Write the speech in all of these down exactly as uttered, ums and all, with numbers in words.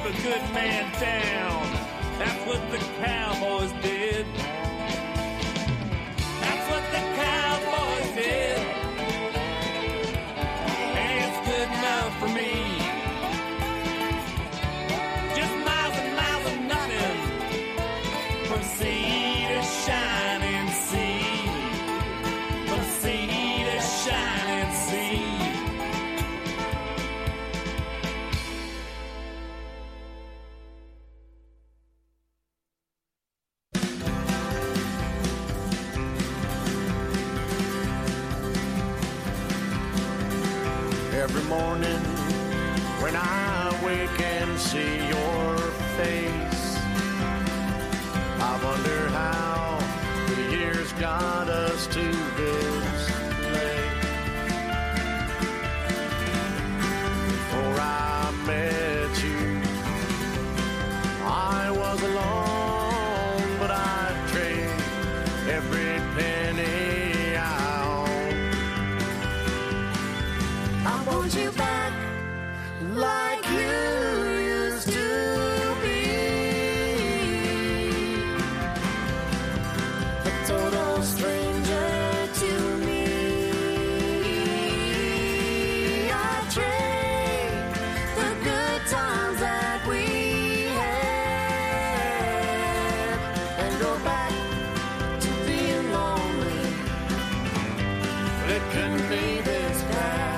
a good man down. That's what the Cowboys did. That's what the Cowboys did. And it's good enough for me. Just miles and miles of nothing from sea to shining sea. From sea to shining sea. Every morning when I wake and see your face, I wonder how the years got us to this place. Before I met you, I was alone, but I'd trade every penny I own. I want you back like you used to be. A total stranger to me. I trade the good times that we had and go back to being lonely. But it couldn't be this bad.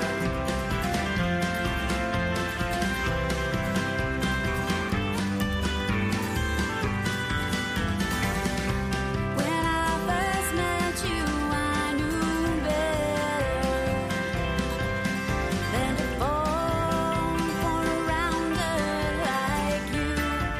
When I first met you, I knew better than to fall for a rounder like you.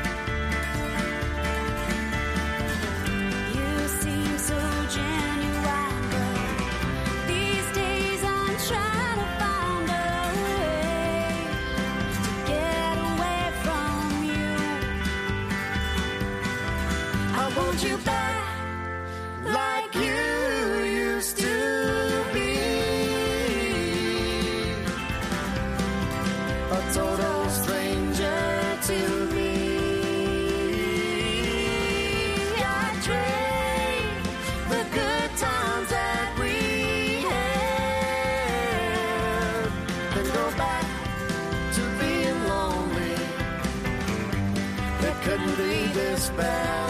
You seem so genuine, but these days I'm trying to find a way to get away from you. I want you back like you used to be. A total stranger to me. I trade the good times that we had and go back to being lonely. It couldn't be this bad.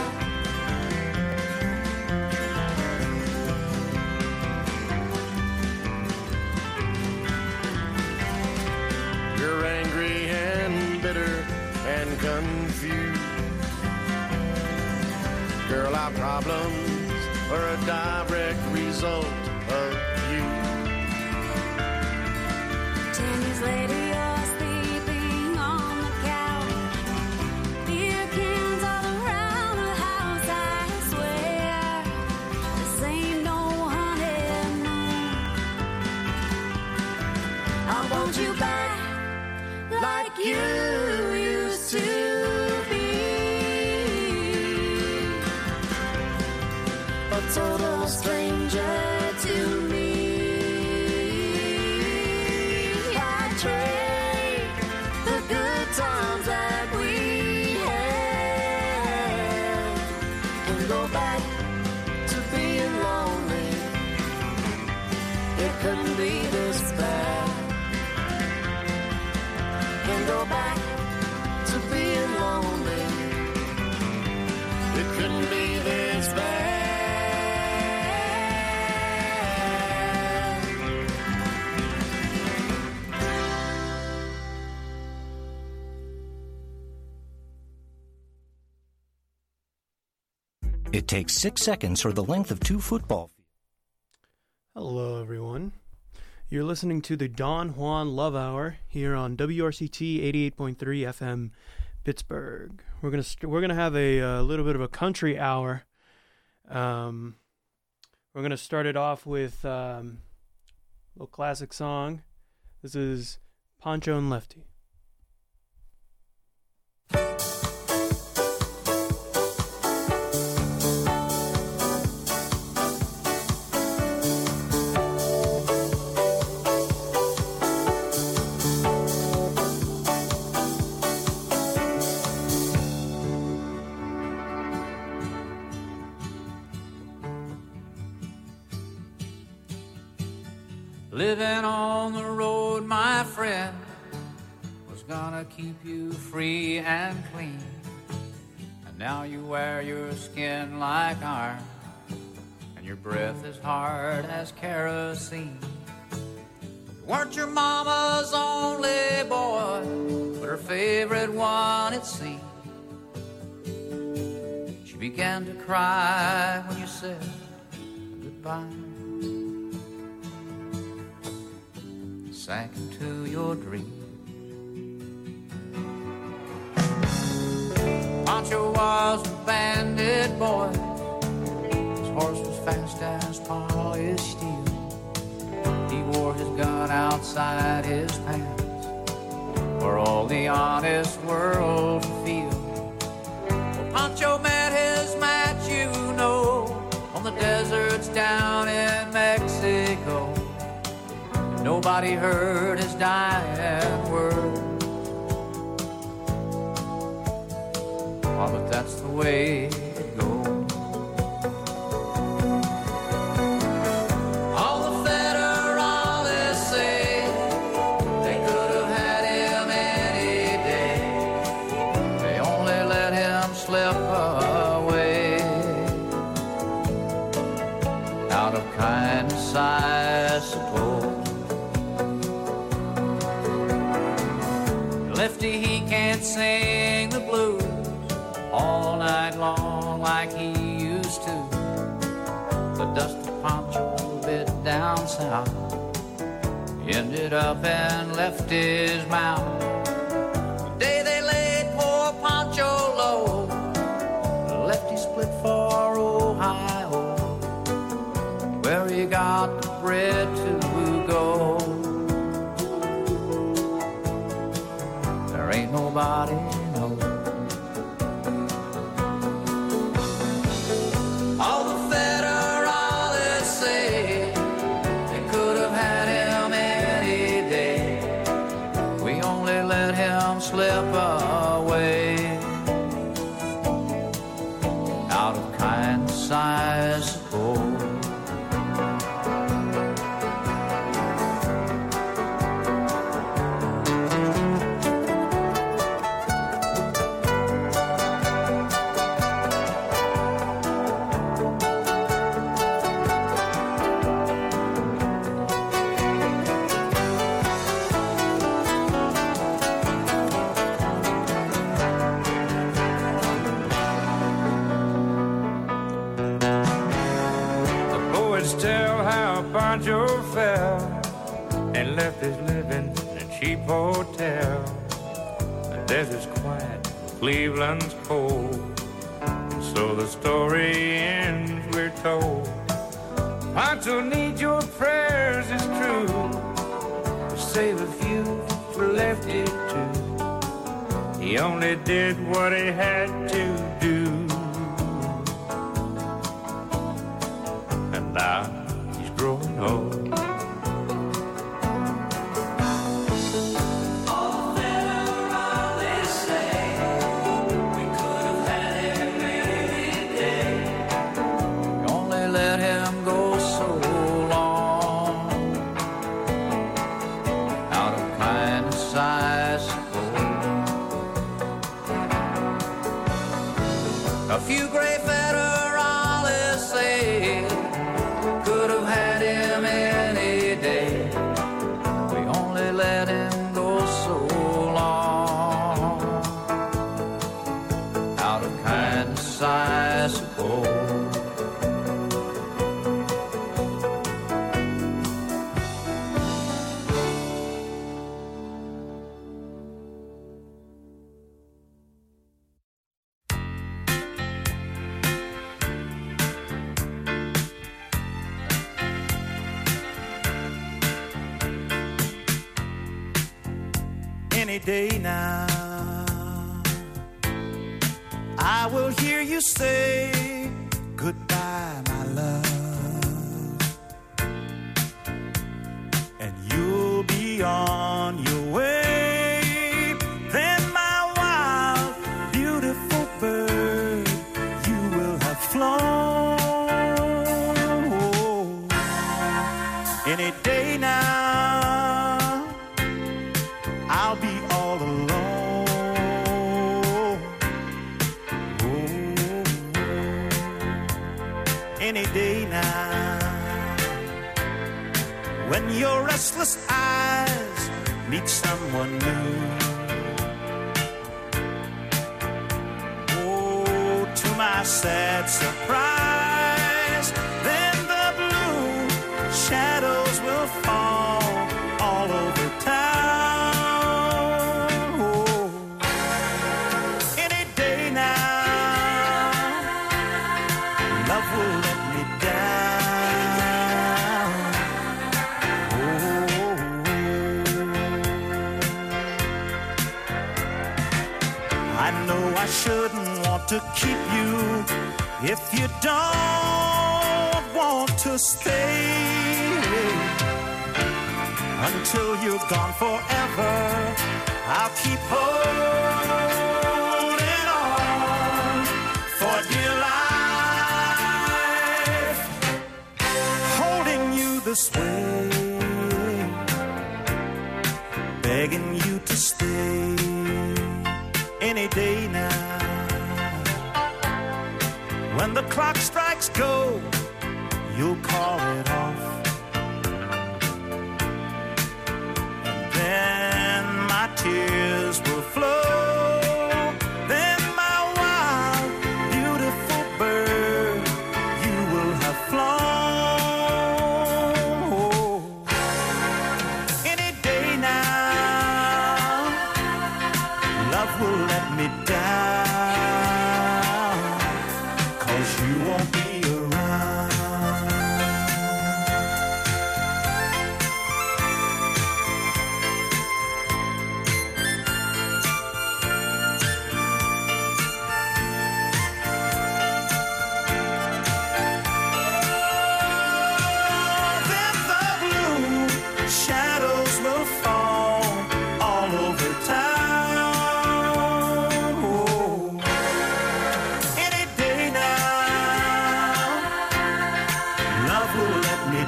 You're angry and bitter and confused. Girl, our problems are a direct result of you. Ten years later, you're sleeping on the couch. Beer cans all around the house, I swear. This ain't no honeymoon. I want you back like you used to be. A total stranger to me. I trade the good times that we had and go back to being lonely. It couldn't be this bad. And go back to being lonely. It couldn't be this bad. It takes six seconds or the length of two football fields. Hello, everyone. You're listening to the Don Juan Love Hour here on W R C T eighty-eight point three F M, Pittsburgh. We're gonna st- we're gonna have a, a little bit of a country hour. Um, we're gonna start it off with um, a little classic song. This is Poncho and Lefty. Living on the road, my friend, was gonna keep you free and clean. And now you wear your skin like iron, and your breath is hard as kerosene. You weren't your mama's only boy, but her favorite one, it seemed. She began to cry when you said goodbye. Sank into your dream. Pancho was a bandit boy. His horse was fast as polished steel. He wore his gun outside his pants for all the honest world to feel. Well, Pancho met his match, you know, on the deserts down in Mexico. Nobody heard his dying words. Oh, but that's the way it goes. All the federales say they could have had him any day. They only let him slip away. Out of kindness, I suppose. Lefty, he can't sing the blues all night long like he used to. The dusty Pancho bit down south ended up and left his mouth. The day they laid poor Pancho low, Lefty split for Ohio, where he got the bread to go. There ain't nobody knows. All the federales say they could have had him any day. We only let him slip away. Out of kindness, I suppose. Pancho fell and left his living in a cheap hotel. The desert's quiet, Cleveland's cold, and so the story ends, we're told. Pancho needs your prayers, it's true, to save a few for Lefty too. He only did what he had to do, and now growing old. All the federales say we could have had him any day. We only let him go so long. Out of kindness, I suppose. A few gray federales say could have had him any day. We only let him go so long. Out of kindness, I suppose. Any day now, I will hear you say goodbye, my love, and you'll be on your way. Then my wild, beautiful bird, you will have flown. Oh, any day now, any day now. When your restless eyes meet someone new, oh, to my sad surprise, then the blue shadows will fall all over town. Oh, any day now, love will let me down. Oh, I know I shouldn't want to keep you if you don't want to stay. Until you're gone forever, I'll keep holding on for dear life, holding you this way, begging you to stay any day now. When the clock strikes go, you'll call it off. Then my tears will flow. Then my wild, beautiful bird, you will have flown. Oh, any day now, love will let me down, 'cause you won't be around. Shadows will fall all over town. Oh, any day now, love will let me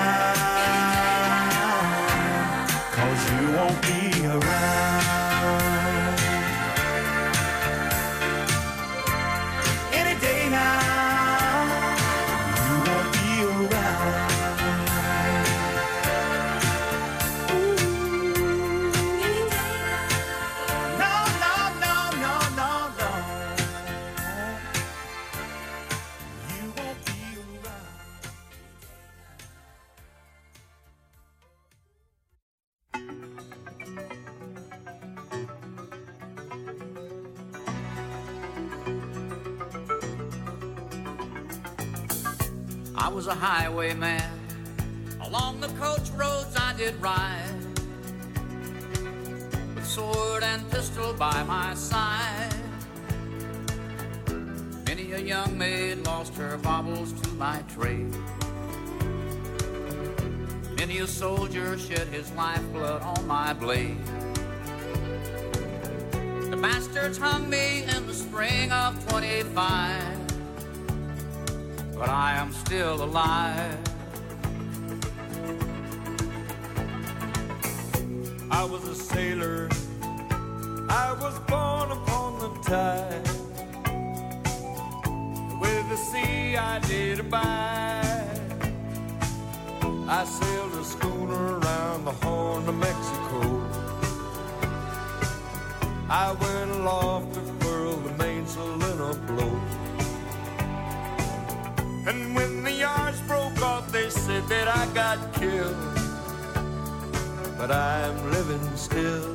down, 'cause you won't be around. Any day now, you won't be around. I was a highwayman. Along the coach roads I did ride, with sword and pistol by my side. Many a young maid lost her baubles to my trade. Many a soldier shed his lifeblood on my blade. The bastards hung me in the spring of twenty-five, but I am still alive. I was a sailor, I was born upon the tide. With the sea I did abide. I sailed a schooner around the Horn of Mexico. I went aloft to furl the mainsail in a blow. And when the yards broke off, they said that I got killed. But I'm living still.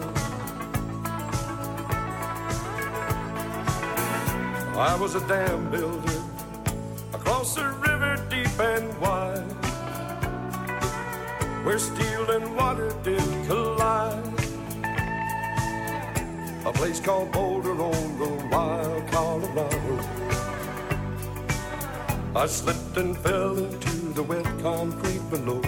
I was a dam builder across a river deep and wide, where steel and water did collide. A place called Boulder on the wild Colorado. I slipped and fell into the wet concrete below.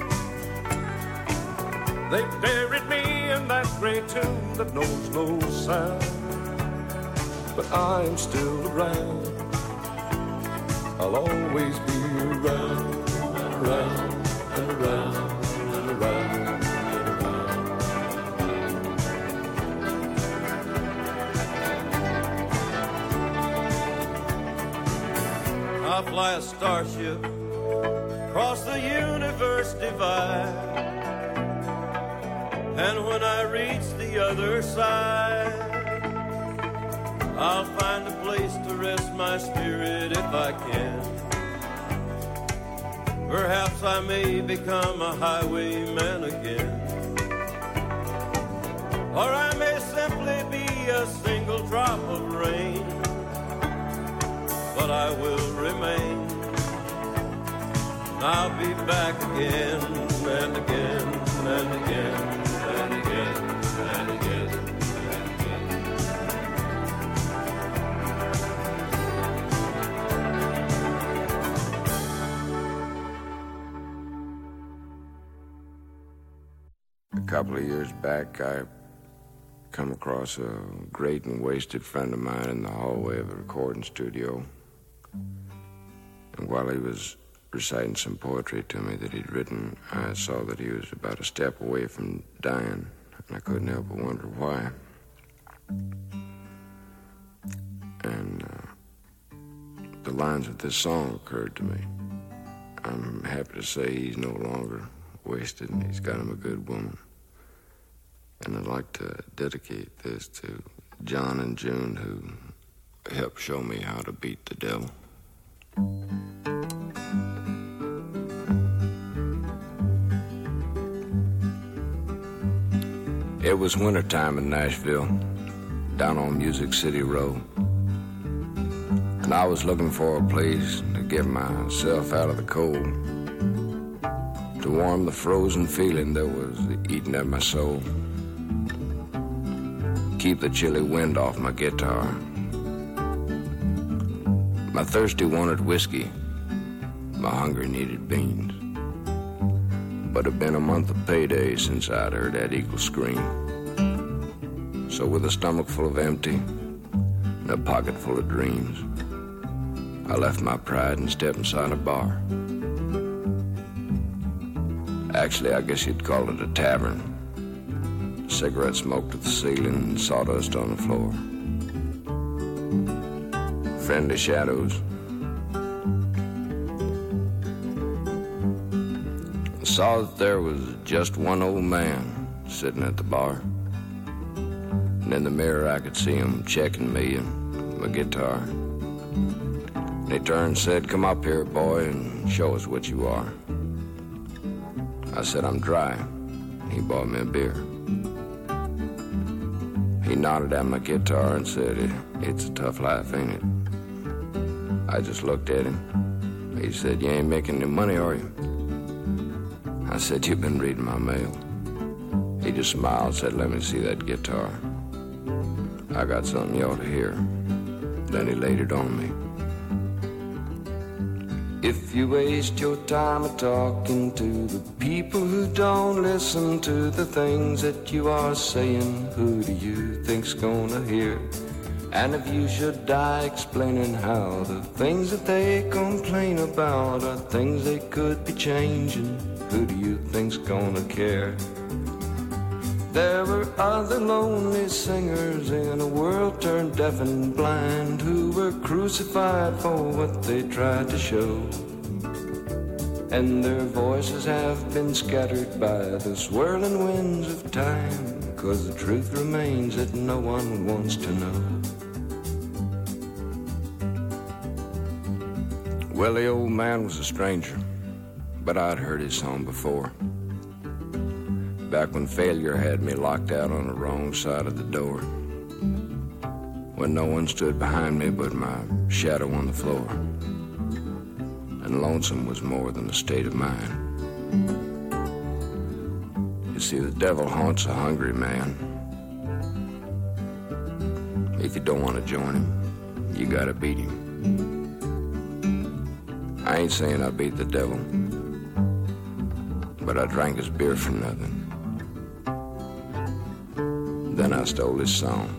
They buried me in that gray tomb that knows no sound, but I'm still around. I'll always be around, around, and around, and around, and around. I'll fly a starship across the universe divide. And when I reach the other side, I'll find a place to rest my spirit if I can. Perhaps I may become a highwayman again. Or I may simply be a single drop of rain. But I will remain. I'll be back again and again and again and again and again and again. A couple of years back, I come across a great and wasted friend of mine in the hallway of a recording studio. And while he was reciting some poetry to me that he'd written, I saw that he was about a step away from dying, and I couldn't help but wonder why. And uh, the lines of this song occurred to me. I'm happy to say he's no longer wasted, and he's got him a good woman. And I'd like to dedicate this to John and June, who helped show me how to beat the devil. It was wintertime in Nashville, down on Music City Road. And I was looking for a place to get myself out of the cold, to warm the frozen feeling that was eating at my soul, keep the chilly wind off my guitar. My thirsty wanted whiskey, my hungry needed beans. But it'd been a month of payday since I'd heard that eagle scream. So with a stomach full of empty and a pocket full of dreams, I left my pride and stepped inside a bar. Actually, I guess you'd call it a tavern. Cigarette smoke to the ceiling and sawdust on the floor. Friendly shadows. I saw that there was just one old man sitting at the bar. And in the mirror I could see him checking me and my guitar. And he turned and said, "Come up here, boy, and show us what you are." I said, "I'm dry." And he bought me a beer. He nodded at my guitar and said, "It's a tough life, ain't it?" I just looked at him. He said, "You ain't making any money, are you?" I said, "You've been reading my mail." He just smiled and said, "Let me see that guitar. I got something you ought to hear." Then he laid it on me. If you waste your time a talking to the people who don't listen to the things that you are saying, who do you think's gonna hear? And if you should die explaining how the things that they complain about are things they could be changing, who do you think's gonna care? There were other lonely singers in a world turned deaf and blind who were crucified for what they tried to show. And their voices have been scattered by the swirling winds of time, 'cause the truth remains that no one wants to know. Well, the old man was a stranger, but I'd heard his song before. Back when failure had me locked out on the wrong side of the door, when no one stood behind me but my shadow on the floor, and lonesome was more than a state of mind. You see, the devil haunts a hungry man. If you don't want to join him, you gotta beat him. I ain't saying I beat the devil, but I drank his beer for nothing. Then I stole his song.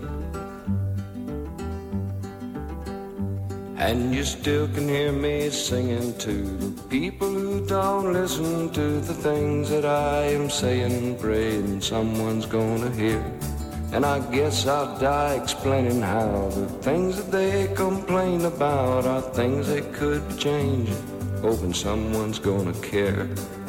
And you still can hear me singing to the people who don't listen to the things that I am saying, praying someone's gonna hear. And I guess I'll die explaining how the things that they complain complain about are things that could be changed, hoping someone's gonna care.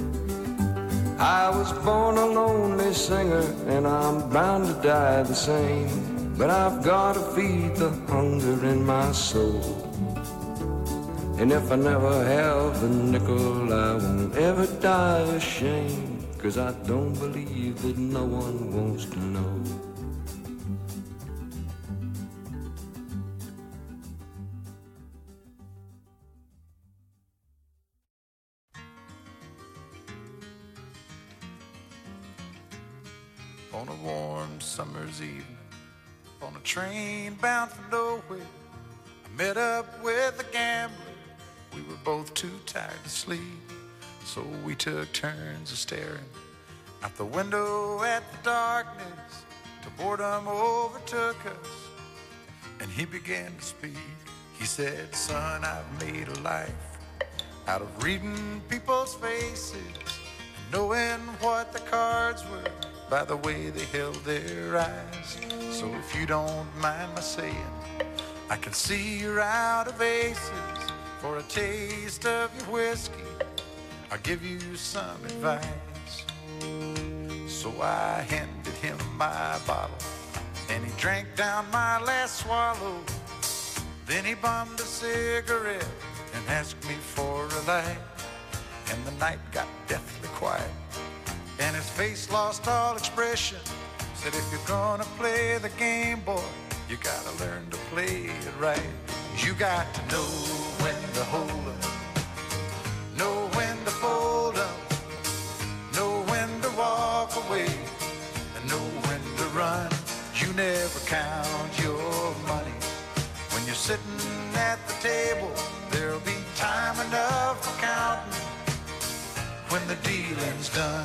I was born a lonely singer, and I'm bound to die the same, but I've gotta feed the hunger in my soul. And if I never have a nickel, I won't ever die ashamed, 'cause I don't believe that no one wants to know. On a warm summer's evening, on a train bound for nowhere, I met up with a gambler. We were both too tired to sleep, so we took turns of staring out the window at the darkness till boredom overtook us, and he began to speak. He said, "Son, I've made a life out of reading people's faces and knowing what the cards were by the way they held their eyes. So if you don't mind my saying, I can see you're out of aces. For a taste of your whiskey, I'll give you some advice." So I handed him my bottle, and he drank down my last swallow. Then he bummed a cigarette and asked me for a light, and the night got deathly quiet, and his face lost all expression. Said, "If you're gonna play the game, boy, you gotta learn to play it right. You got to know when to hold up, know when to fold up, know when to walk away, and know when to run. You never count your money when you're sitting at the table. There'll be time enough for counting when the dealing's done."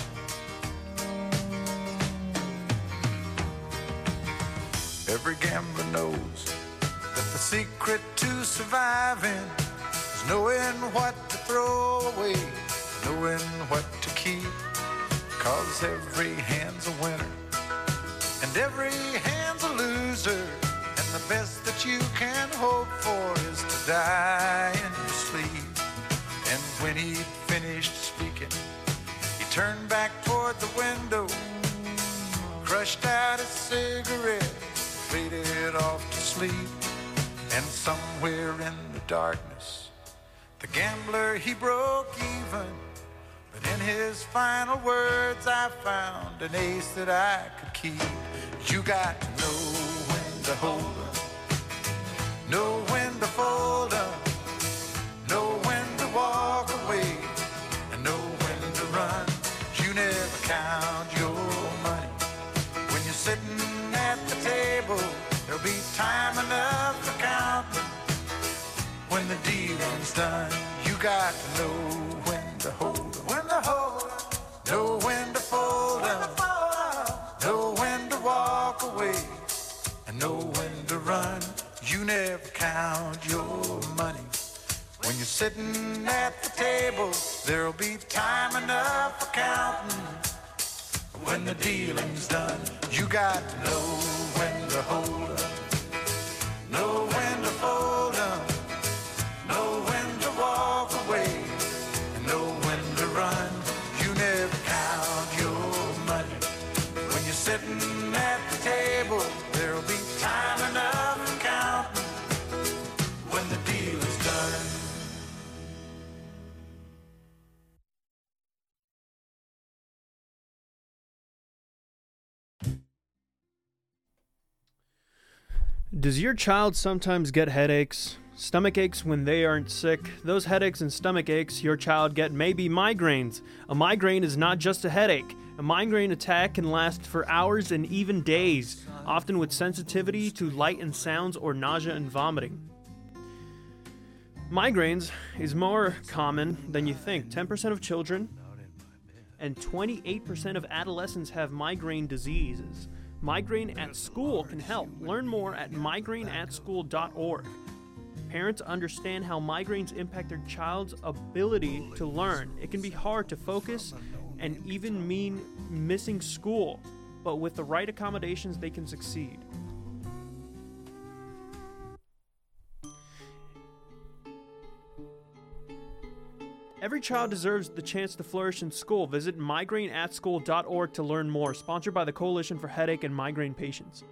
Every gambler knows that the secret to surviving is knowing what to throw away, knowing what to keep. 'Cause every hand's a winner and every hand's a loser, and the best that you can hope for is to die in your sleep. And when he'd finished speaking, he turned back toward the window, crushed out his cigarette, faded off to sleep. And somewhere in the darkness, the gambler, he broke even. But in his final words, I found an ace that I could keep. You got to know when to hold up, know when to fold up, know when to walk away, and know when to run. You never count your money when you're sitting at the table. There'll be time enough for counting when the dealing's done. You got to know when to hold up, when to hold up, know when to fold up, know when to walk away, and know when to run. You never count your money when you're sitting at the table. There'll be time enough for counting when the dealing's done. You got to know when to hold up, know when to fold up, know when to walk away, and know when to run. You never count your money when you're sitting at the table. There'll be time enough for counting when the deal is done. Does your child sometimes get headaches, stomach aches when they aren't sick? Those headaches and stomach aches your child get may be migraines. A migraine is not just a headache. A migraine attack can last for hours and even days, often with sensitivity to light and sounds or nausea and vomiting. Migraines is more common than you think. ten percent of children and twenty-eight percent of adolescents have migraine diseases. Migraine at School can help. Learn more at migraine at school dot org. Parents understand how migraines impact their child's ability to learn. It can be hard to focus and even mean missing school, but with the right accommodations, they can succeed. Every child deserves the chance to flourish in school. Visit migraine at school dot org to learn more. Sponsored by the Coalition for Headache and Migraine Patients.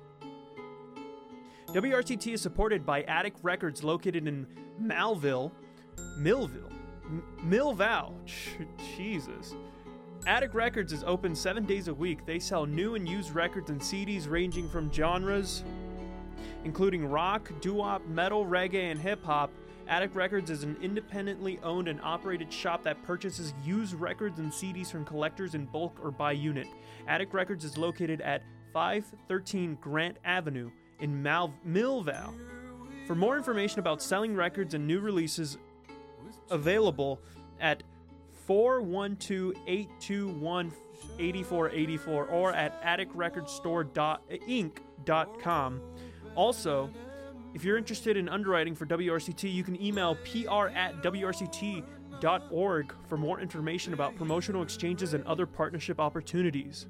W R C T is supported by Attic Records, located in Malville, Millville, M- Millval. Jesus. Attic Records is open seven days a week. They sell new and used records and C Ds ranging from genres including rock, doo-wop, metal, reggae, and hip-hop. Attic Records is an independently owned and operated shop that purchases used records and C Ds from collectors in bulk or by unit. Attic Records is located at five thirteen Grant Avenue in Mal- Millvale. For more information about selling records and new releases, available at four one two, eight two one, eight four eight four or at attic record store inc dot com. Also, if you're interested in underwriting for W R C T, you can email P R at W R C T dot org for more information about promotional exchanges and other partnership opportunities.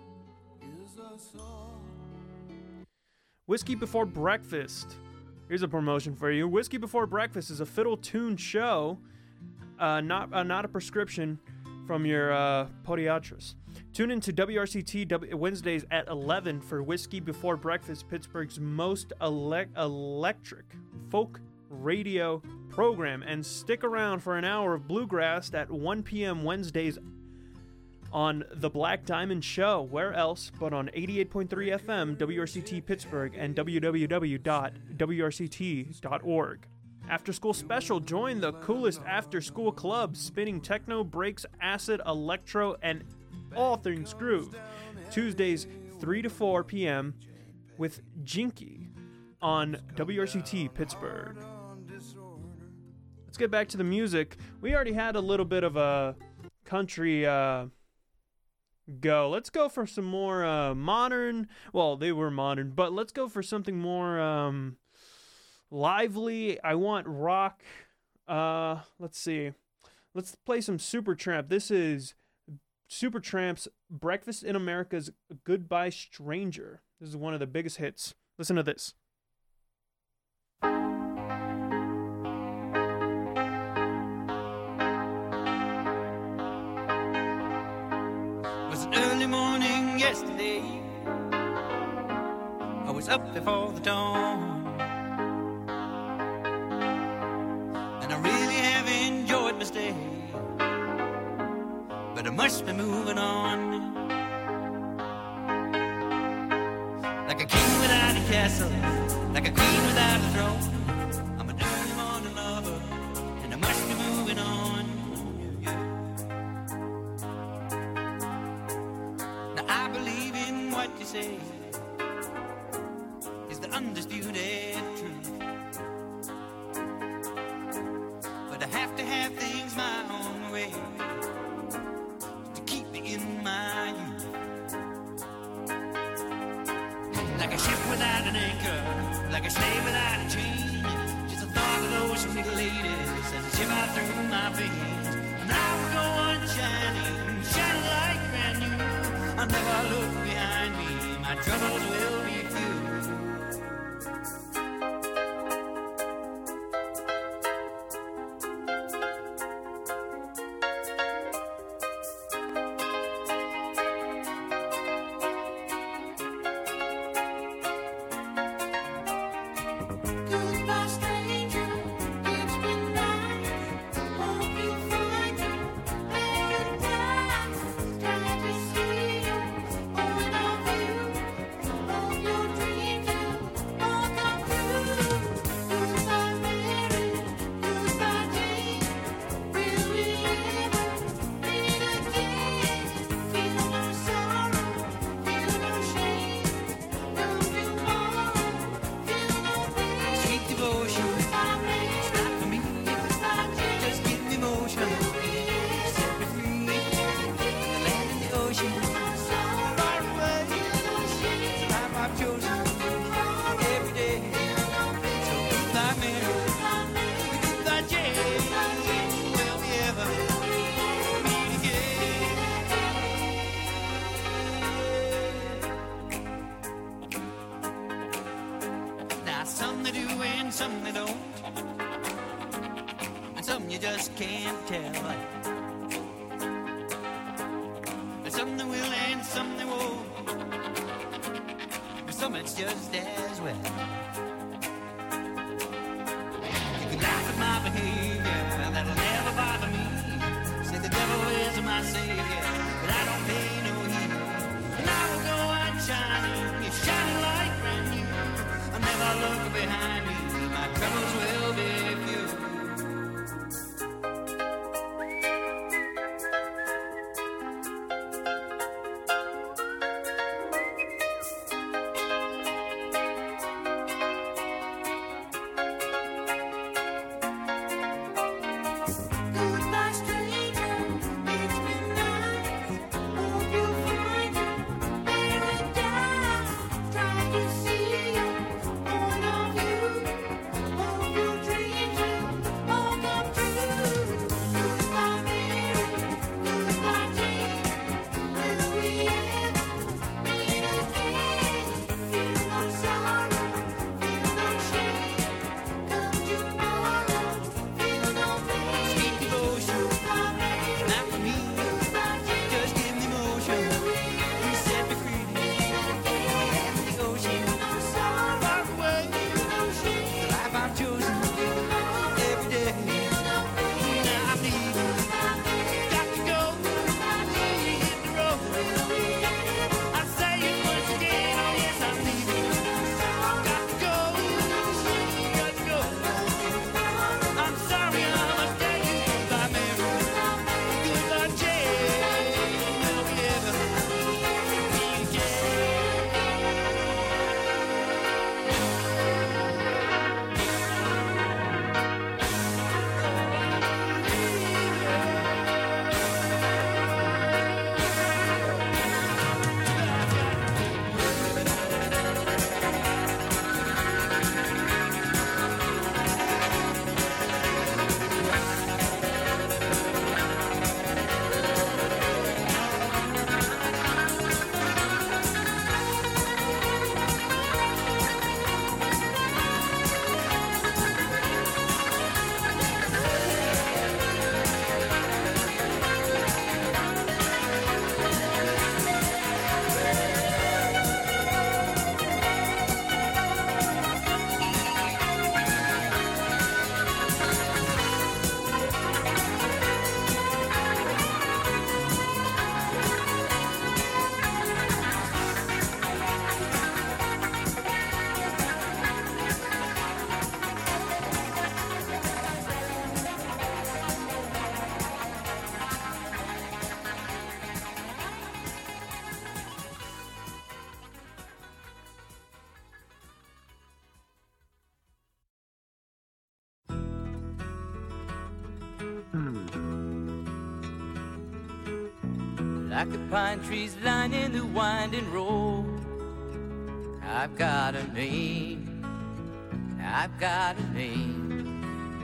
Whiskey Before Breakfast. Here's a promotion for you. Whiskey Before Breakfast is a fiddle-tuned show, uh, not uh, not a prescription from your uh, podiatrist. Tune in to W R C T w- Wednesdays at eleven for Whiskey Before Breakfast, Pittsburgh's most ele- electric folk radio program. And stick around for an hour of bluegrass at one p.m. Wednesdays on The Black Diamond Show. Where else but on eighty-eight point three F M, W R C T Pittsburgh, and w w w dot w r c t dot org. After School Special, join the coolest after-school club, spinning techno, breaks, acid, electro, and all things groove. Tuesdays, three to four p.m. with Jinky on W R C T Pittsburgh. Let's get back to the music. We already had a little bit of a country uh, go. Let's go for some more uh, modern. Well, they were modern, but let's go for something more um, lively. I want rock. Uh, let's see. Let's play some Supertramp. This is Supertramp's Breakfast in America's Goodbye Stranger. This is one of the biggest hits. Listen to this. It was an early morning yesterday. I was up before the dawn, and I really have enjoyed my stay, but I must be moving on. Like a king without a castle, like a queen without a throne, I'm an early morning lover, and I must be moving on. Now I believe in what you say is the undisputed truth, but I have to have things my own way to keep me in my youth. Like a ship without an anchor, like a slave without a chain, just a thought of those sweet ladies as a shiver through my veins. And I will go on shining, shining like brand new. I'll never look behind me, my troubles will be few. Goodbye, stranger. It's been nice. Hope you find your paradise. Glad to see you. All of you. All your dreams will all come true. Goodbye, Mary. Goodbye, Jane. Will we ever meet again? Feel no sorrow. Feel no shame. No tomorrow. Feel no pain. Sweet devotion, it's not for me. Just give me motion, set me free. The land and the ocean, far away. It's the life I've chosen every day. So goodbye, Mary. Goodbye, Jane. Will we ever meet again? Now some they do and some they don't, and some you you just can't tell. Some they will and some they won't. Some it's just as well. You can laugh at my behavior, that'll never bother me. Say the devil is my savior, but I don't pay no heed. And I will go on shining, you're shining like brand new. I'll never look behind me, my troubles will be few. Like the pine trees lining the winding road, I've got a name, I've got a name.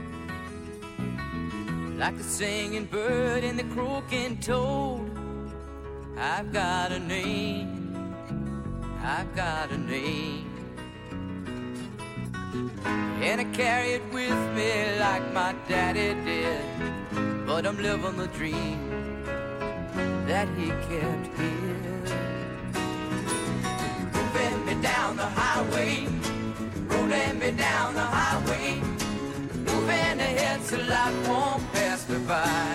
Like the singing bird and the croaking toad, I've got a name, I've got a name. And I carry it with me like my daddy did, but I'm living the dream that he kept here. Moving me down the highway, rolling me down the highway, moving ahead so life won't pass me by.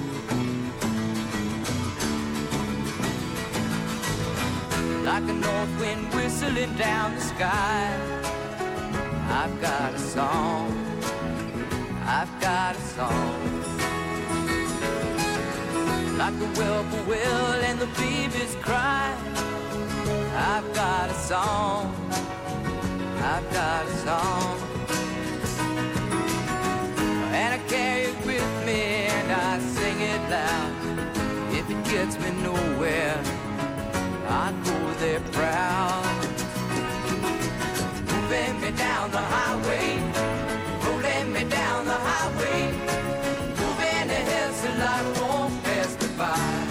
Like a north wind whistling down the sky, I've got a song, I've got a song. Like the whippoorwill and the babies cry, I've got a song, I've got a song. And I carry it with me and I sing it loud. If it gets me nowhere, I go there proud. Moving me down the highway, rolling me down the highway, moving ahead so life won't pass me by.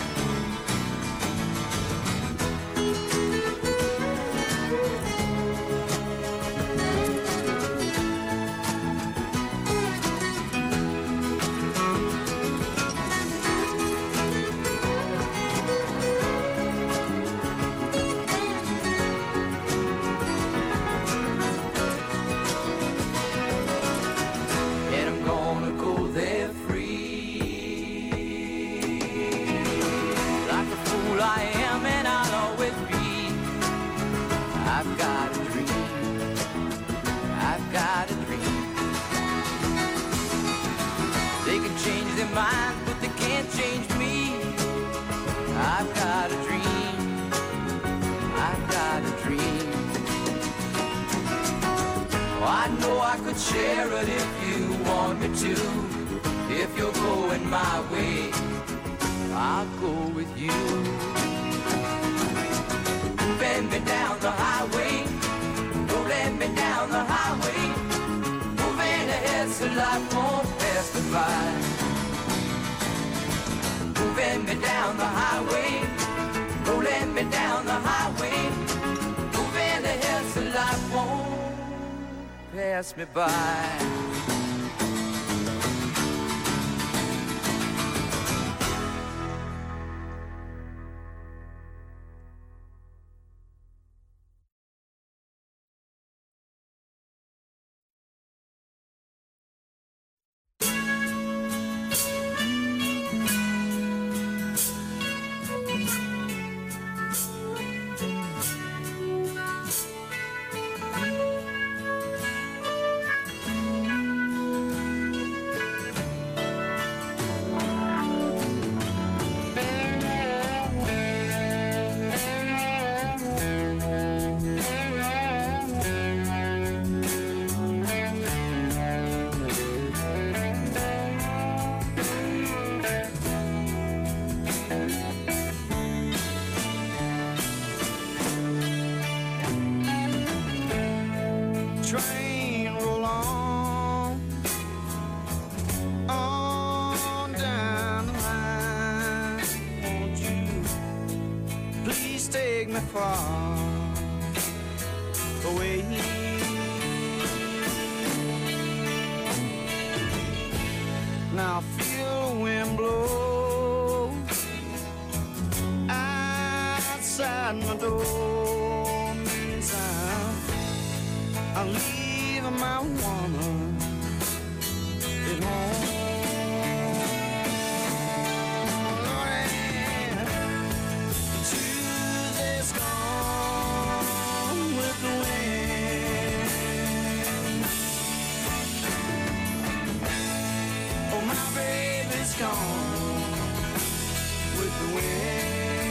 I could share it if you want me to. If you're going my way, I'll go with you. Moving me down the highway, rolling me down the highway, moving ahead so life won't pass me by. Moving me down the highway, rolling me down the highway, moving ahead so life won't pass me by. Train roll on, on down the line. Won't you please take me far away? Now I feel the wind blow outside my door. Means I'm I'm leaving my woman at home. Yeah. Tuesday's gone with the wind. Oh, my baby's gone with the wind.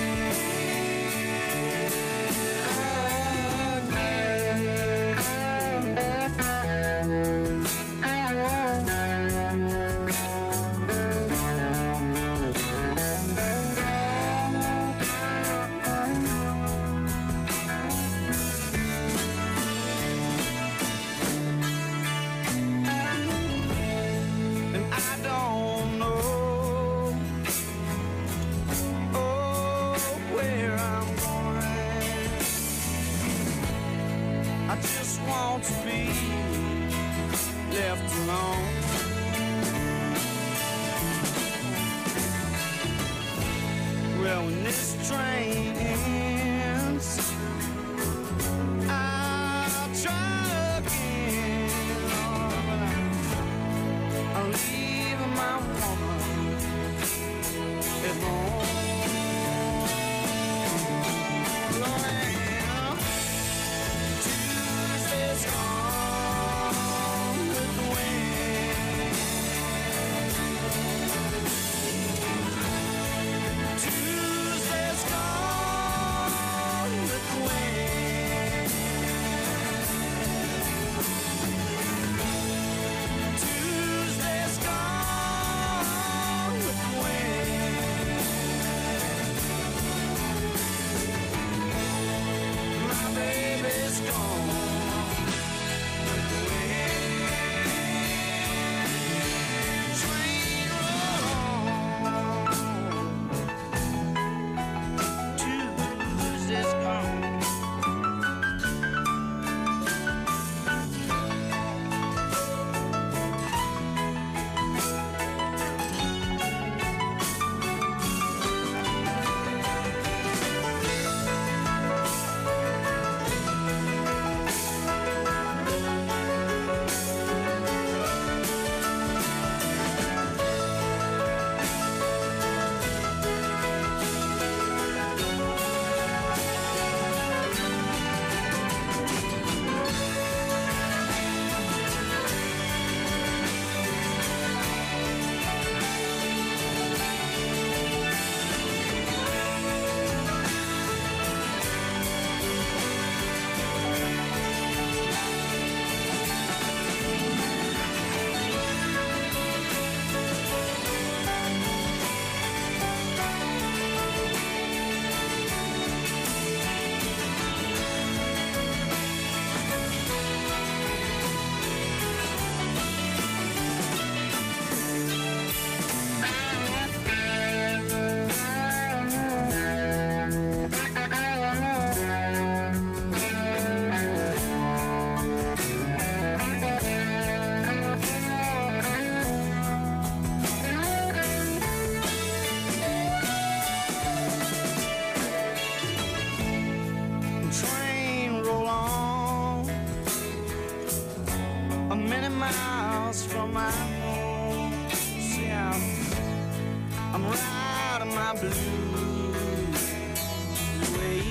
Want to be left alone. Well, when this train ends, I'll try again. Oh, but I- I'm leaving my woman at home. Oh, yeah. Tuesday's gone with the wind. many miles from my home. See, I'm, I'm riding my blues away.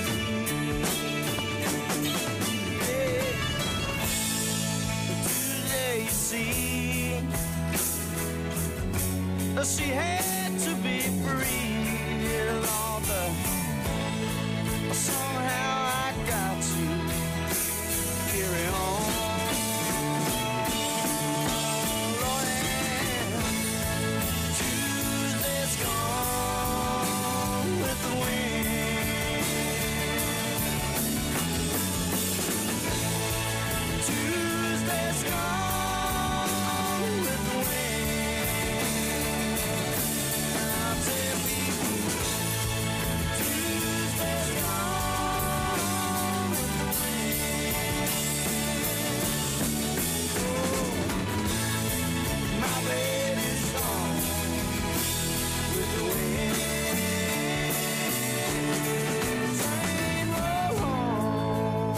Yeah. Today, you see, she had to be free. Lord, but somehow I got to carry on. Lord, and Tuesday's gone with the wind. Tuesday's gone with the wind. I'll tell people, Tuesday's gone with the wind. Oh, my baby's gone with the wind. Train roll home.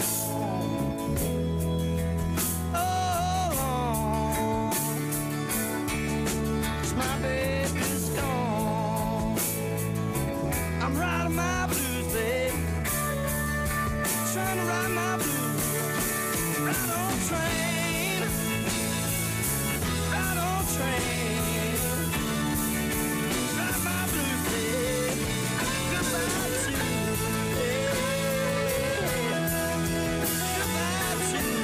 Oh, 'cause my baby's gone. I'm riding my blues, babe. Trying to ride my blues. Ride on train. Ride on train. Ride my blues, babe. Goodbye to you. Goodbye to you.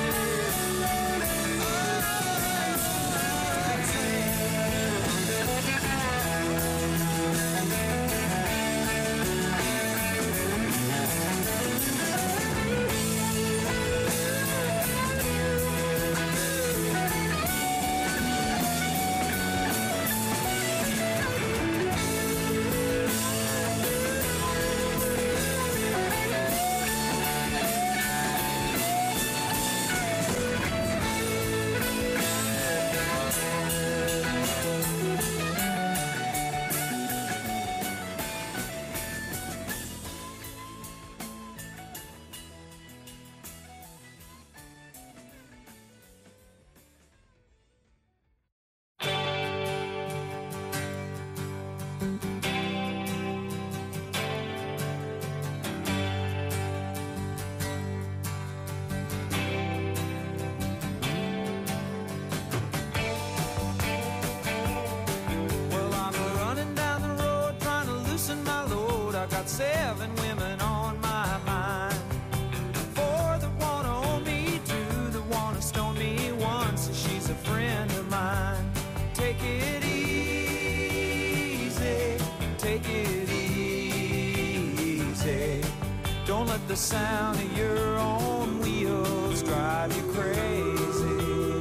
Well, I'm running down the road trying to loosen my load. I got seven women on my mind. Four that wanna own me, two that wanna stone me, one says she's a friend of mine. Take it easy, take it easy. Don't let the sound of your own wheels drive you crazy.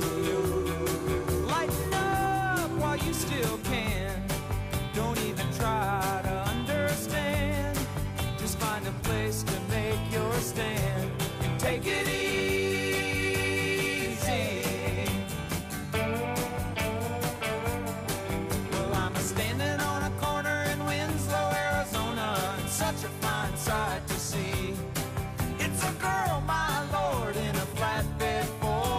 Lighten up while you still can. Don't even try to understand. Just find a place to make your stand and take it easy. Well, I'm a standing on a corner in Winslow, Arizona, and such a fine sight to see. It's a girl, my lord, in a flatbed Ford.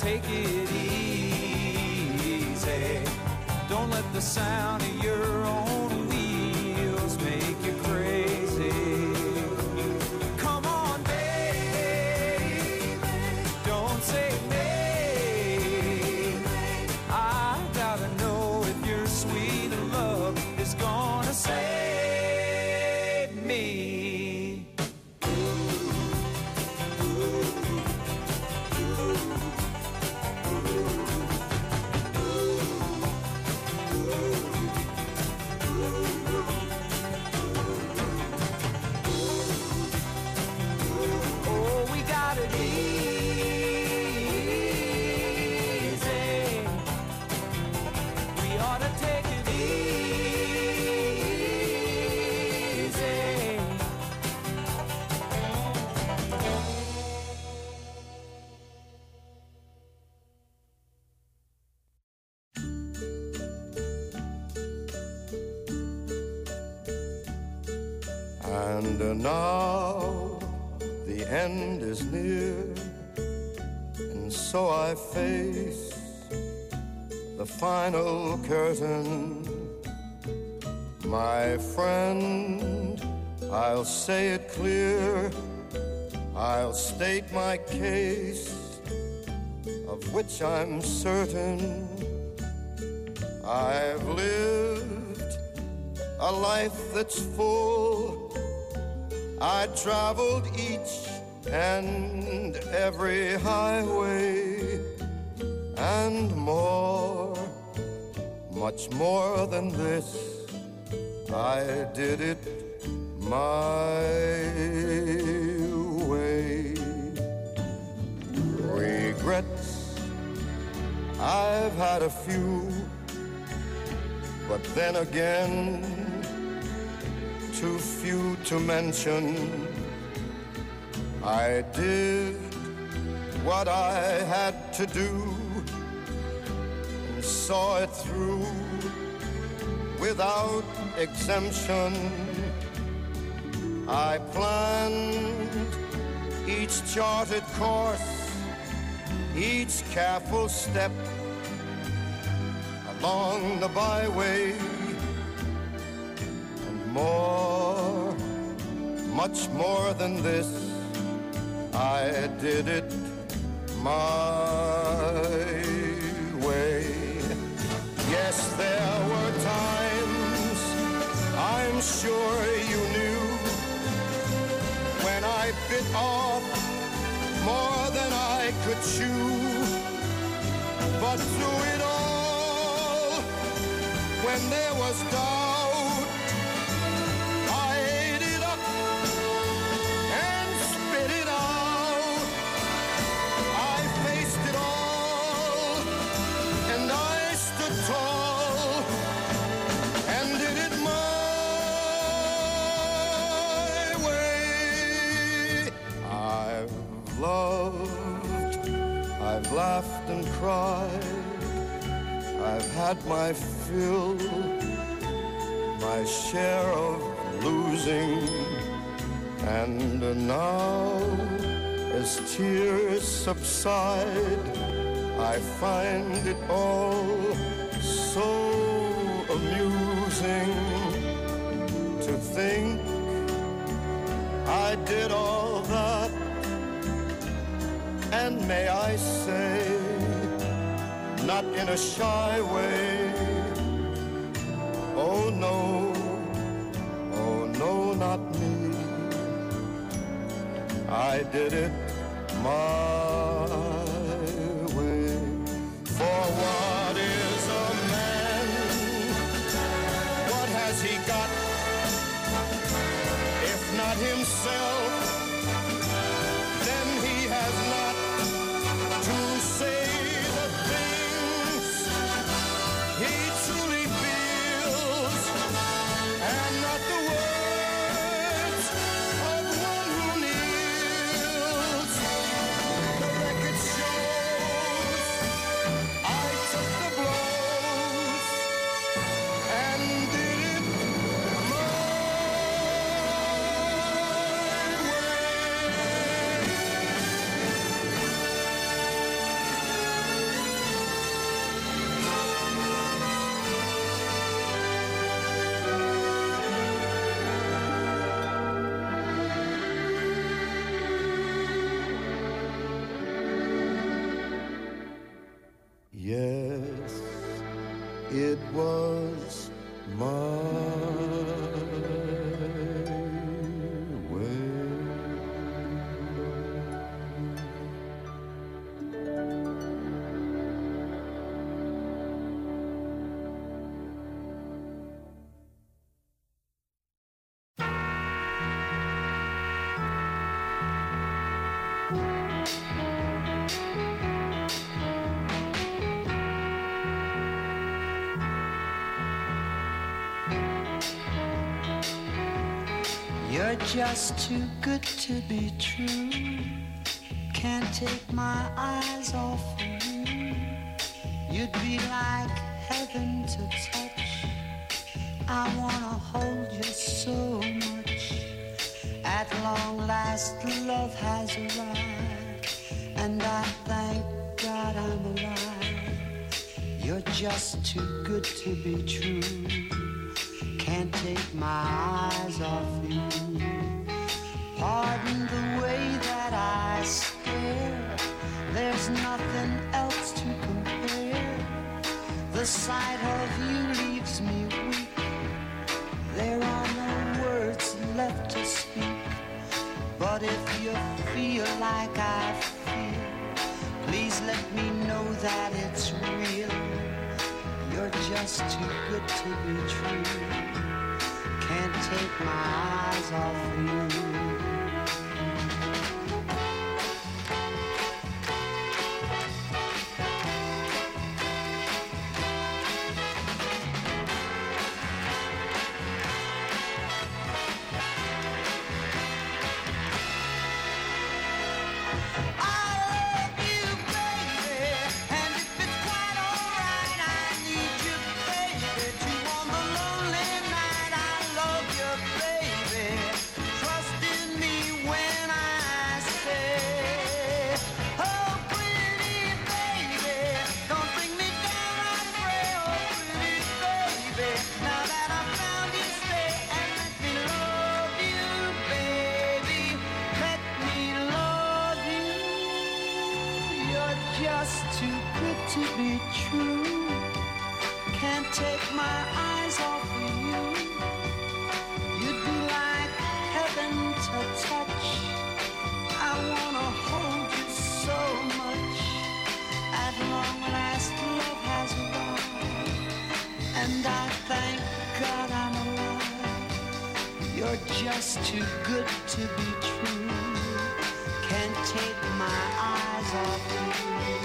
take it easy. Don't let the sound of your own wheels make you crazy. Come on, baby, don't say nay. I gotta know if your sweet love is gonna save me. And now the end is near, and so I face the final curtain. My friend, I'll say it clear, I'll state my case, of which I'm certain. I've lived a life that's full. I traveled each and every highway, and more, much more than this, I did it my way. Regrets, I've had a few, but then again, too few to mention. I did what I had to do and saw it through without exemption. I planned each charted course, each careful step along the byway. More, much more than this, I did it my way. Yes, there were times, I'm sure you knew, when I bit off more than I could chew. But through it all, when there was doubt, I've laughed and cried, I've had my fill, my share of losing, and now, as tears subside, I find it all so amusing to think I did all that. And may I say, not in a shy way, oh no, oh no, not me. I did it my way. For what is a man? What has he got? If not himself, then he has not to say the things he truly feels, and not the words of one who kneels. The Yes, it was my way. You're just too good to be true. Can't take my eyes off of you. You'd be like heaven to touch. I wanna hold you so much. At long last, love has arrived, and I thank God I'm alive. You're just too good to be true. Can't take my eyes off you. Pardon the way that I stare. There's nothing else to compare. The sight of you leaves me weak. There are no words left to speak. But if you feel like I feel, please let me know that it's real. You're just too good to be true. Can't take my eyes off you. Just too good to be true. Can't take my eyes off of you. You'd be like heaven to touch. I wanna hold you so much. At long last, love has arrived, and I thank God I'm alive. You're just too good to be true. Can't take my eyes off you.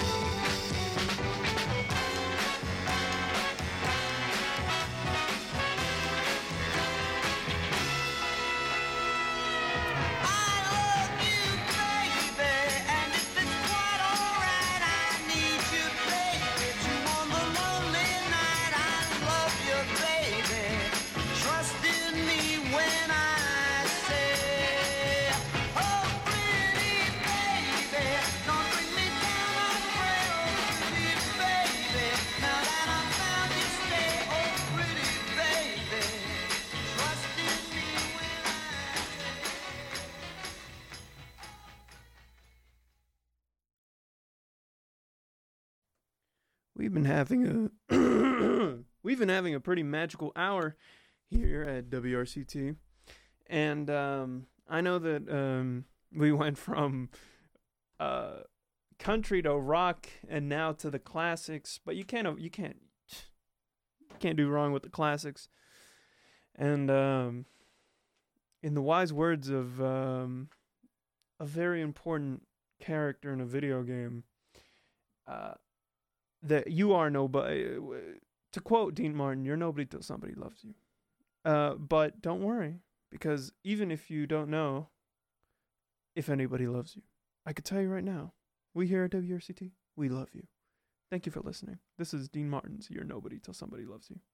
We've been having a we've been having a pretty magical hour here at W R C T, and um, I know that um, we went from uh, country to rock and now to the classics, but you can't you can't you can't do wrong with the classics. And um, in the wise words of um, a very important character in a video game, uh, that you are nobody. To quote Dean Martin, you're nobody till somebody loves you. Uh, but don't worry, because even if you don't know if anybody loves you, I could tell you right now, we here at W R C T, we love you. Thank you for listening. This is Dean Martin's You're Nobody Till Somebody Loves You.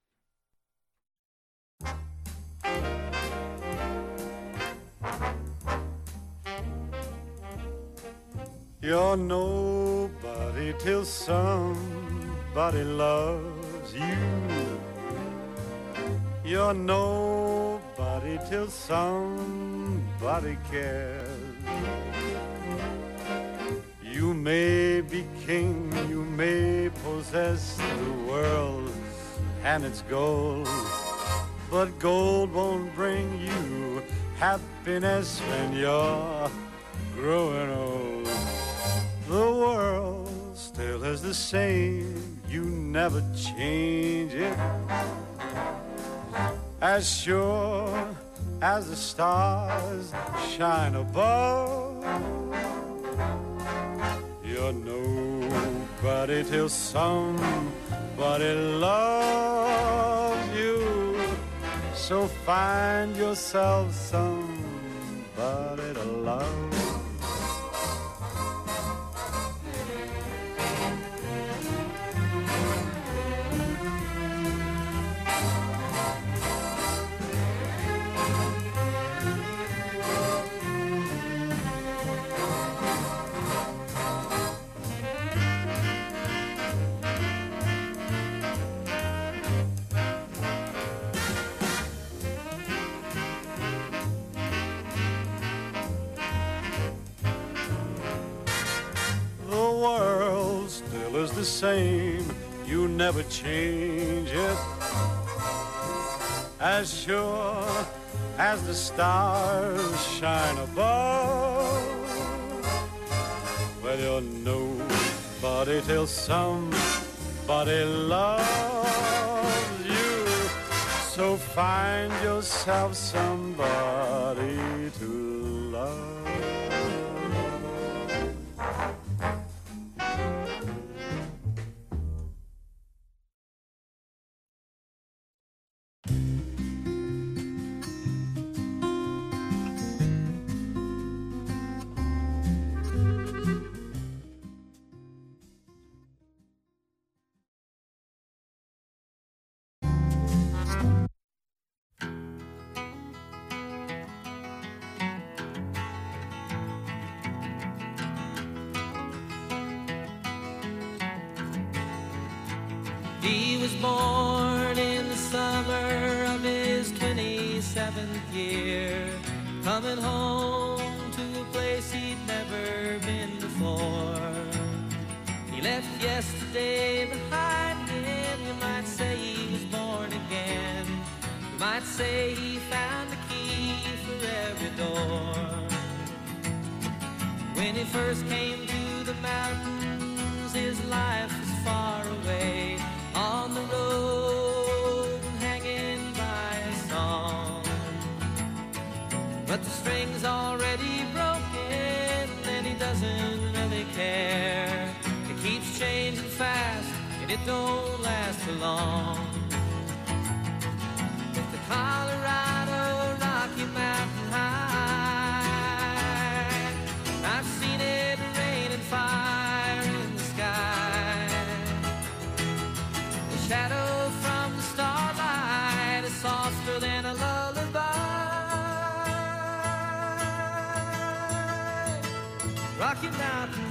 You're nobody till somebody loves you. You're nobody till somebody cares. You may be king, you may possess the world and its gold, but gold won't bring you happiness when you're growing old. The world still is the same, you never change it. As sure as the stars shine above, you're nobody till somebody loves you. So find yourself somebody to love. The same, you never change it. As sure as the stars shine above, well, you're nobody till somebody loves you. So find yourself somebody to love. He was born in the summer of his twenty-seventh year, coming home to a place he'd never been before. He left yesterday behind him, you might say he was born again. You might say he found the key for every door. When he first came to the mountains, his life was far away, on the road and hanging by a song. But the string's already broken and he doesn't really care. It keeps changing fast and it don't last for long. With the Colorado Rocky Mountain High, I've seen it rain and fire in the sky. Shadow from the starlight is softer than a lullaby. Rocky Mountain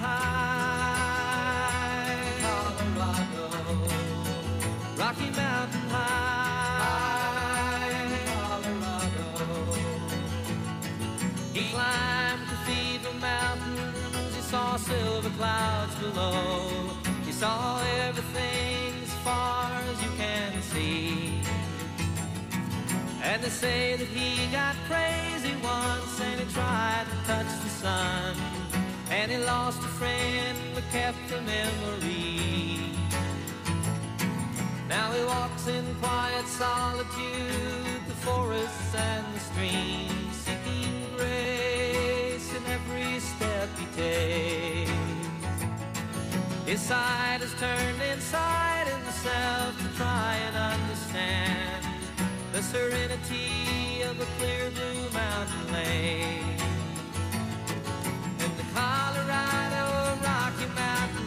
High, Colorado. Rocky Mountain High, Colorado. He climbed Cathedral Mountains, he saw silver clouds below. He saw everything as far as you can see. And they say that he got crazy once and he tried to touch the sun, and he lost a friend but kept a memory. Now he walks in quiet solitude, the forests and the streams, seeking grace in every step he takes. His side is turned inside himself to try and understand the serenity of a clear blue mountain lake. In the Colorado Rocky Mountain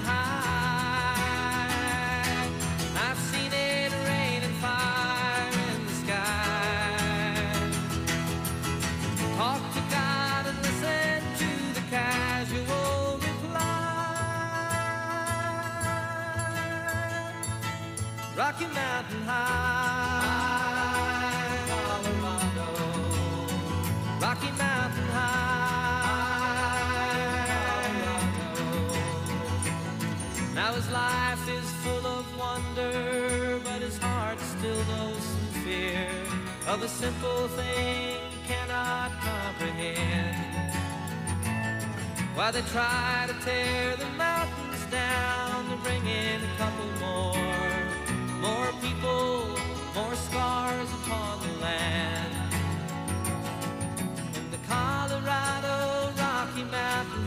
High, I've seen it rain and fire in the sky. Talk to God and listen to the casual reply. Rocky Mountain High, Colorado. Rocky Mountain High, Colorado. life is full of wonder, but his heart still knows some fear of a simple thing he cannot comprehend. While they try to tear the mountains down, to bring in a couple more, more people, more scars upon the land. In the Colorado Rocky Mountain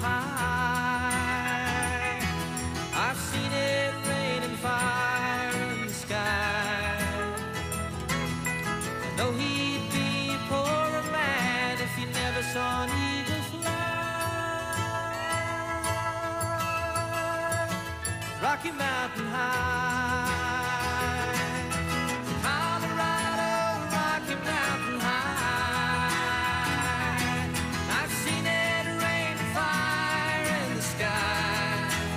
High, I've seen it rain and fire in the sky. I know he'd be a poorer man if he never saw an eagle fly. Rocky Mountain High, Colorado Rocky Mountain High, I've seen it rain and fire in the sky.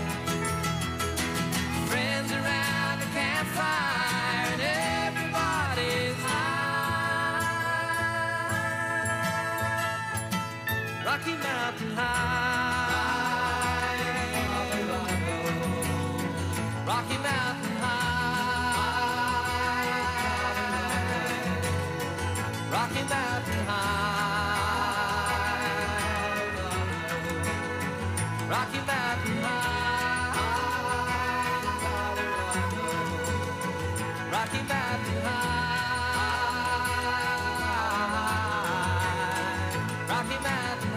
Friends around the campfire and everybody's high. Rocky Mountain High, Rocky Mountain High, Rocky Mountain High, Rocky Mountain High, Rocky Mountain High, Rocky Mountain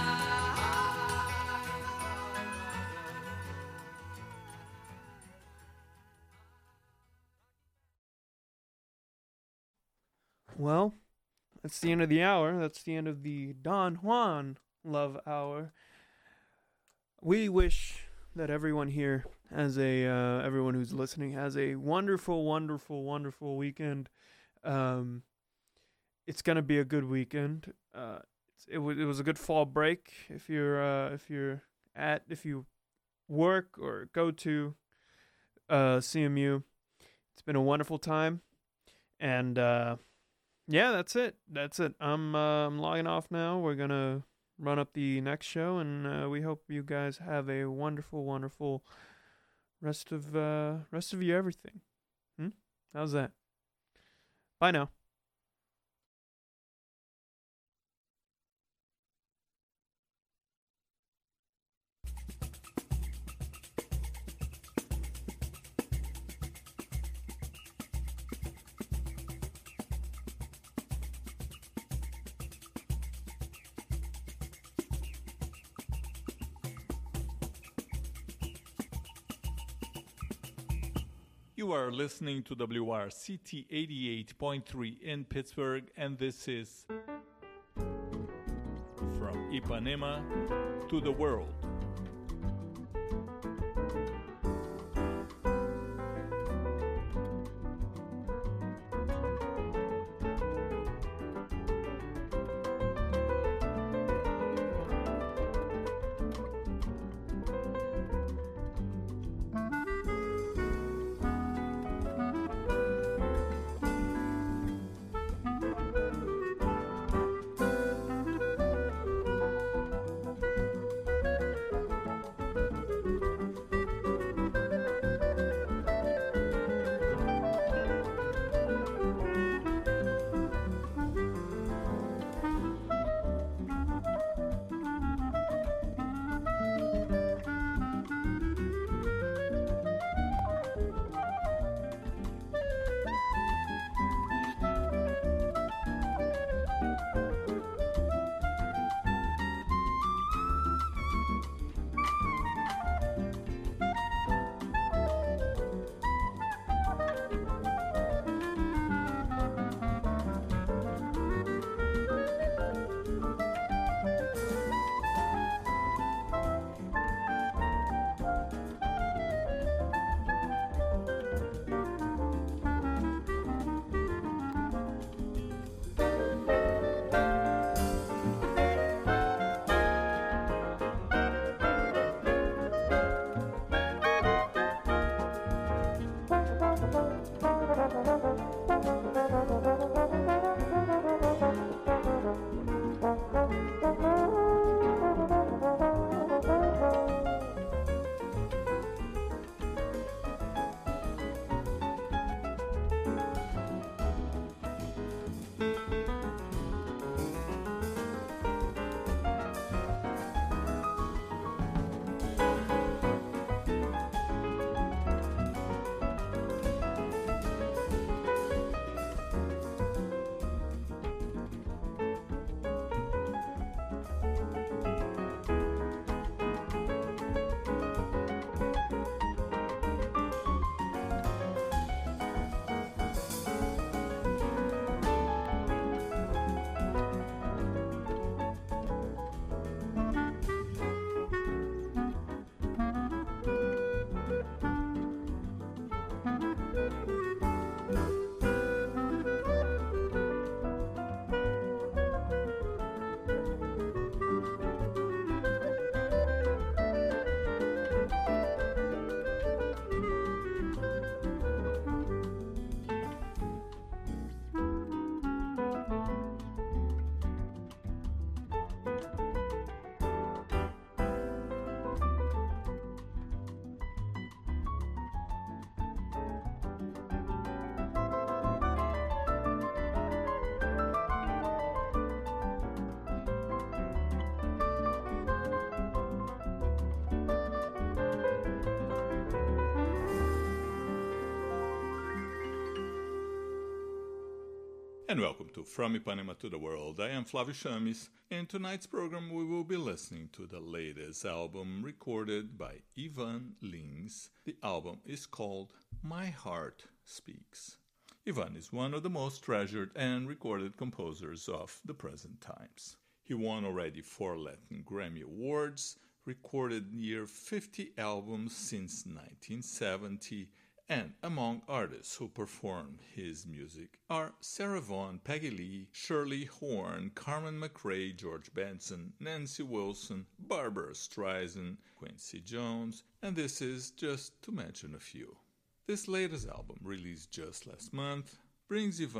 Well, that's the end of the hour. That's the end of the Don Juan Love Hour. We wish that everyone here has a, uh, everyone who's listening has a wonderful, wonderful, wonderful weekend. Um, it's gonna be a good weekend. Uh, it's, it was it was a good fall break. If you're uh, if you're at if you work or go to uh, C M U, it's been a wonderful time, and uh, yeah, that's it. That's it. I'm uh, I'm logging off now. We're gonna run up the next show, and uh, we hope you guys have a wonderful, wonderful rest of uh, rest of your everything. Hmm? How's that? Bye now. You are listening to W R C T eighty-eight point three in Pittsburgh, and this is From Ipanema to the World. And welcome to From Ipanema to the World. I am Flavio Chames. In tonight's program we will be listening to the latest album recorded by Ivan Lins. The album is called My Heart Speaks. Ivan is one of the most treasured and recorded composers of the present times. He won already four Latin Grammy Awards, recorded near fifty albums since nineteen seventy, and among artists who perform his music are Sarah Vaughan, Peggy Lee, Shirley Horn, Carmen McRae, George Benson, Nancy Wilson, Barbara Streisand, Quincy Jones, and this is just to mention a few. This latest album, released just last month, brings Ivan